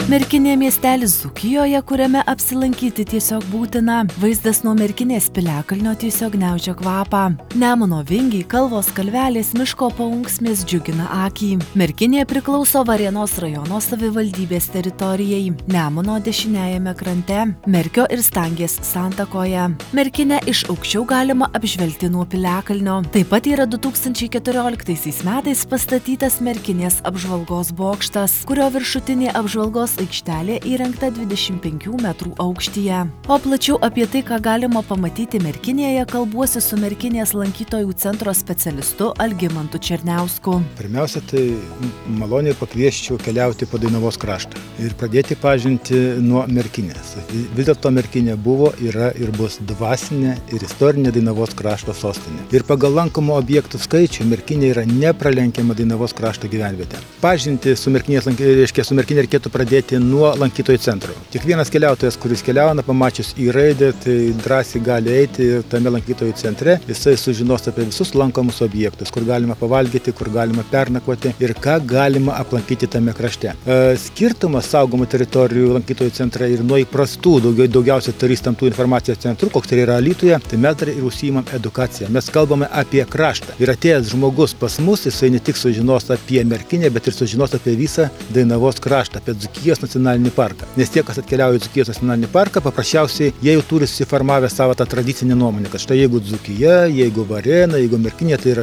Merkinė miestelis Dzūkijoje, kuriame apsilankyti tiesiog būtina. Vaizdas nuo Merkinės piliakalnio tiesiog gniaužia kvapą. Nemuno vingiai, kalvos, kalvelės, miško paunksmės džiugina akį. Merkinė priklauso Varėnos rajono savivaldybės teritorijai. Nemuno dešiniajame krante, Merkio ir Stangės santakoje. Merkinę iš aukščiau galima apžvelgti nuo piliakalnio. Taip pat yra 2014 metais pastatytas Merkinės apžvalgos bokštas, kurio viršutinė apžvalgos aikštelė įrengta 25 metrų aukštyje. O plačiau apie tai, ką galima pamatyti Merkinėje, kalbuosi su Merkinės lankytojų centro specialistu Algimantu Černiausku. Pirmiausia, tai maloniai pakviesčiau keliauti po Dainavos kraštą ir pradėti pažinti nuo Merkinės. Vis dėlto Merkinė buvo, yra ir bus dvasinė ir istorinė Dainavos krašto sostinė. Ir pagal lankomų objektų skaičių Merkinė yra nepralenkiama Dainavos krašto gyvenvietė. Pažinti su Merkinė reikėtų pradėti nuo lankytojų centro. Kiekvienas keliautojas, kuris keliauna, pamačius į raidę, tai drąsiai gali eiti ir tame lankytojų centre jisai sužinos apie visus lankomus objektus, kur galima pavalgyti, kur galima pernakvoti ir ką galima aplankyti tame krašte. Skirtumas saugomų teritorijų lankytojų centre ir nuo įprastų, daugiausia turistam tų informacijos centrų, koks tai yra Alytuje, tai mes dar ir užsiimam edukaciją. Mes kalbame apie kraštą. Ir atėjęs žmogus pas mus, jisai ne tik sužinos apie Merkinę, bet ir sužinos apie visą Dainavos kraštą, apie Dzūkijos nacionalinį parką. Nes tie, kas atkeliauja į Dzūkijos nacionalinį parką, paprasčiausiai jie jau turi susiformavę savo tą tradicinę nuomonę, kad štai jeigu Dzūkija, jeigu Varėna, jeigu Merkinė, tai yra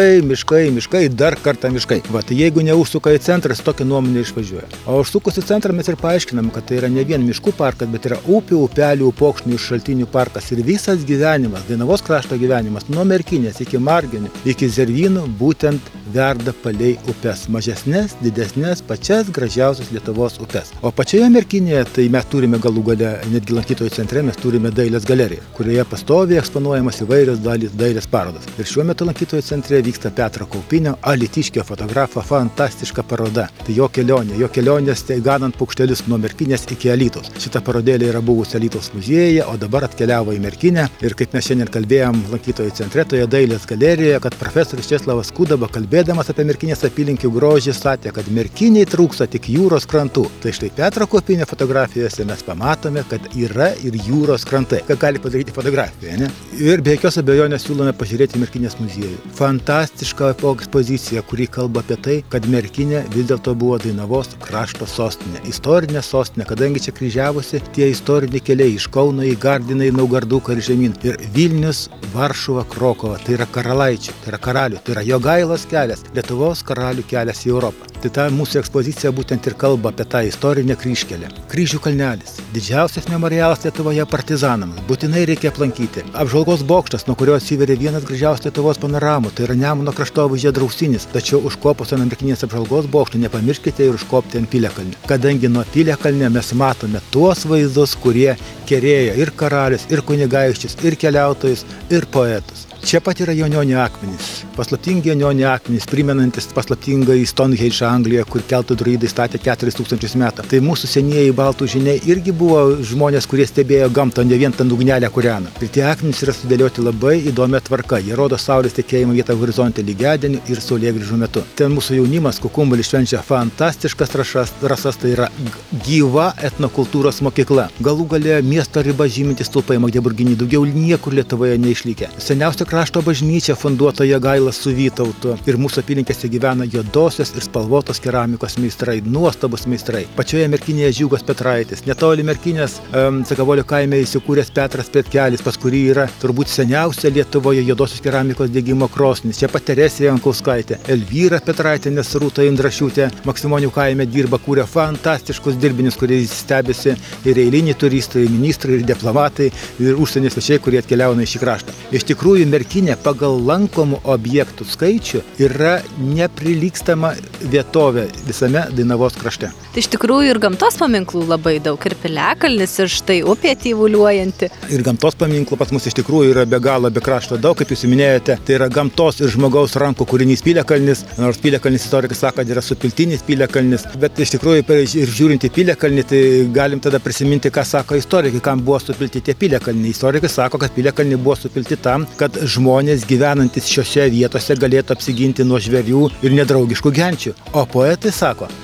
miškai, dar kartą miškai. Va, tai jeigu neužsuka į centrą, tokia nuomonė išvažiuoja. O užsukus į centrą mes ir paaiškinam, kad tai yra ne vien miškų parkas, bet yra upių, upelių, upokšnių ir šaltinių parkas. Ir visas gyvenimas, Dainavos krašto gyvenimas, nuo Merkinės iki Marginių, iki Zervynų, būtent verda palei upes. Mažesnės, didesnės, pačias gražiausias Lietuvos upes. O pačioje Merkinėje, tai mes turime galų gale, netgi lankytojų centre, mes turime dailės galeriją, kurioje pastoviai eksponuojamas įvairios dailės parodos. Ir šiuo metu lankytojų centre vyksta Petro Kaupinio, alytiškio fotografo fantastiška paroda. Tai jo kelionės ganant paukštelius nuo Merkinės iki Alytaus. Šita parodėlė yra buvusi Alytaus muziejuje, o dabar atkeliavo į Merkinę. Ir kaip mes šiandien kalbėjom lankytojų centre, toje dailės galerijoje, kad profesorius Česlavas Kudaba, kalbėdamas apie Merkinės apylinkių grožį, sakė, kad Merkiniai trūksta tik jūros krantų. Tai štai Petro Kaupinio fotografijose mes pamatome, kad yra ir jūros krantai. Ką gali padaryti fotografija, ne? Ir be jokios abejonės siūlome pažiūrėti Merkinės muziejų. Fantastiška ekspozicija, kuri kalba apie tai, kad Merkinė vis dėlto buvo Dainavos krašto sostinė. Istorinė sostinė, kadangi čia kryžiavosi tie istoriniai keliai iš Kauno į Gardiną, į Naugarduką ir žemyn. Ir Vilnius, Varšuva, Krokova, tai yra karalaičių, tai yra karalių, tai yra Jogailos kelias, Lietuvos karalių kelias į Europą. Tai ta mūsų ekspozicija būtent ir kalba apie tą istorinę kryžkelę. Kryžių kalnelis, didžiausias memorialas Lietuvoje partizanams, būtinai reikia aplankyti. Apžvalgos bokštas, nuo kurio atsiveria vienas gražiausių Lietuvos panoramų, tai yra Nemuno kraštovaizdžio draustinis. Tačiau užkopus ant Merkinės apžvalgos bokšto nepamirškite ir užkopti ant piliakalnio. Kadangi nuo piliakalnio mes matome tuos vaizdus, kurie kerėjo ir karalius, ir kunigaikščius, ir keliautojus, ir poetus. Čia pat yra Jonionio akmenys. Paslaptingi Jonionio akmenys, primenantis paslaptingą į Stonehenge Angliją, kur keltų druidai statė 4000 metų. Tai mūsų senieji baltų žiniai irgi buvo žmonės, kurie stebėjo gamtą, ne vien tą ugnelę kūrena. Ir tie akmenys yra sudėlioti labai įdomią tvarką. Jie rodo saulės tekėjimo vietą horizonte lygiadienį ir saulėgrįžų metu. Ten mūsų jaunimas Kukumbalį švenčia fantastiškas rasas, tai yra gyva etnokultūros mokykla. Galų gale miesto riba žymintis stulpai Magdeburginį, daugiau niekur Lietuvoje neišlikę. Seniausia krašto bažnyčia funduota Jogailos su Vytautu ir mūsų apylinkėse gyvena juodosios ir spalvotos keramikos meistrai, nuostabus meistrai. Pačioje Merkinėje Žiugos Petraitis, netoli Merkinės Sakavolio kaime įsikūręs Petras Petkelis, pas kurį yra turbūt seniausia Lietuvoje juodosios keramikos degimo krosnis. Čia pat Teresė Jankauskaitė, Elvyra Petraitienė, Rūta Indrašiūtė, Maksimonių kaime dirba, kūrė fantastiškus dirbinius, kuriais stebisi ir eiliniai turistai, ministrai, ir diplomatai, ir užsienio svečiai, kurie atkeliauna į šį kraštą. Iš tikrųjų, Merkinė pagal lankomų objektų skaičių yra neprilygstama vietovė visame Dainavos krašte. Tai iš tikrųjų ir gamtos paminklų labai daug, ir piliakalnis, ir štai upė tyvuliuojanti. Ir gamtos paminklų pas mus iš tikrųjų yra be galo, be krašto daug, kaip jūs minėjote. Tai yra gamtos ir žmogaus rankų kūrinys piliakalnis, nors piliakalnis istorikai sako, kad yra supiltinis piliakalnis. Bet iš tikrųjų ir žiūrint į piliakalnį, tai galim tada prisiminti, ką sako istorikai, kam buvo supilti tie piliakalniai. Istorikai sako, kad piliakalniai buvo supilti tam, kad žmonės gyvenantis šiose vietose galėtų apsiginti nuo žvėrių ir nedraugiškų genčių. O poetai sako, kad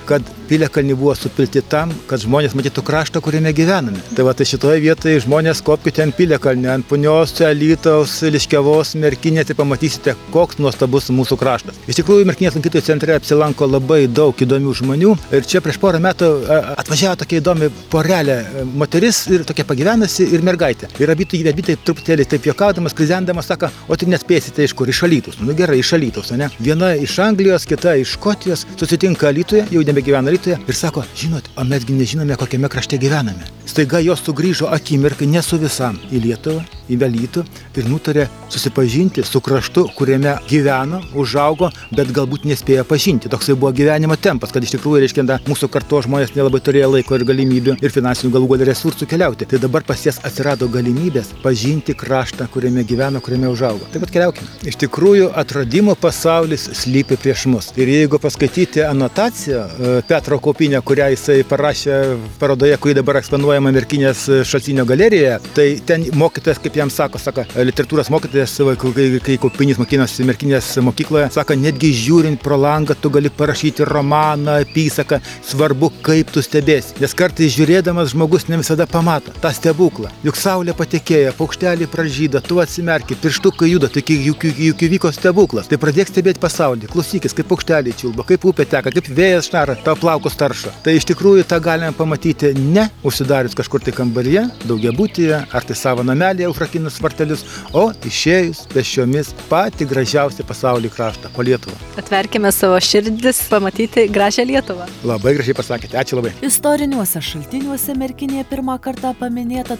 piliakalniai buvo supilti tam, kad žmonės matytų kraštą, kuriame gyvename. Tai va, tai šitoje vietoje žmonės kopkite ant piliakalnio, ant Punios, Alytaus, Liškiavos, Merkinės, tai pamatysite, koks nuostabus mūsų kraštas. Iš tikrųjų, Merkinės lankytojų centre apsilanko labai daug įdomių žmonių ir čia prieš porą metų atvažiavo tokia įdomi porelė, moteris ir tokia pagyvenusi ir mergaitė. Ir abi truputėlį taip juokaudamas, krizendamas, sako, o tai nespėsite iš kur, iš Alytaus. Nu gerai, iš Alytaus, ne? Viena iš Anglijos, kita iš Škotijos, susitinka Alytuje, jau nebegyvena Alytuje ir sako, žinot, o mesgi nežinome, kokiame krašte gyvename. Staiga jos sugrįžo akimirkai ne su visam į Lietuvą, į Alytų ir nutarė susipažinti su kraštu, kuriame gyveno, užaugo, bet galbūt nespėjo pažinti. Toksai buvo gyvenimo tempas, kad iš tikrųjų, reiškia, mūsų karto žmonės nelabai turėjo laiko ir galimybių ir finansinių galų gale resursų keliauti. Tai dabar pas jas atsirado galimybės pažinti kraštą, kuriame gyveno, kuriame užaugo. Taip pat keliaukime. Iš tikrųjų, atradimo pasaulis slypi prieš mus. Ir jeigu paskaityti anotaciją Petro Kaupinio, kurią jisai parašė parodoje, kuri dabar eksponuojama Merkinės Šaltinio galerijoje, tai ten mokytojas, kaip jam sako, literatūros mokytojas, kai Kaupinis mokinosi Merkinės mokykloje, sako, netgi žiūrint pro langą, tu gali parašyti romaną, apysaką, svarbu, kaip tu stebėsi. Nes kartais žiūrėdamas žmogus ne visada pamato tą stebuklą. Juk saulė patekėjo, paukštelį pražydo, tu atsimerki, pirštukai juda, tai juk įvyko stebuklas. Tai pradėk stebėti pasaulį, klausykis, kaip paukštelį čiulba, kaip upė teka, kaip vėjas šnara, tau plaukus taršo. Tai iš tikrųjų tą galime pamatyti ne užsidarius kažkur tai kambaryje, daugiabutyje, ar tai savo namelėje užrakinus vartelius, o išėjus pėsčiomis patį gražiausią pasaulį kraštą po Lietuvą. Atverkime savo širdis, pamatyti gražią Lietuvą. Labai gražiai pasakėte, ačiū labai. Istoriniuose šaltiniuose Merkinė pirmą kartą paminėta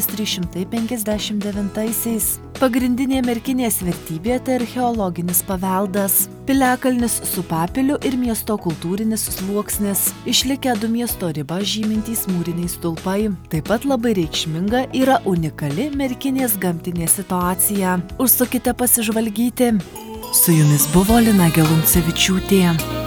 1359-aisiais. Pagrindinė Merkinės vertybė tai archeologinis paveldas. Piliakalnis su papiliu ir miesto kultūrinis sluoksnis. Išlikę 2 miesto ribą žymintys mūriniai stulpai. Taip pat labai reikšminga yra unikali Merkinės gamtinė situacija. Užsukite pasižvalgyti. Su jumis buvo Lina Geluncevičiūtė.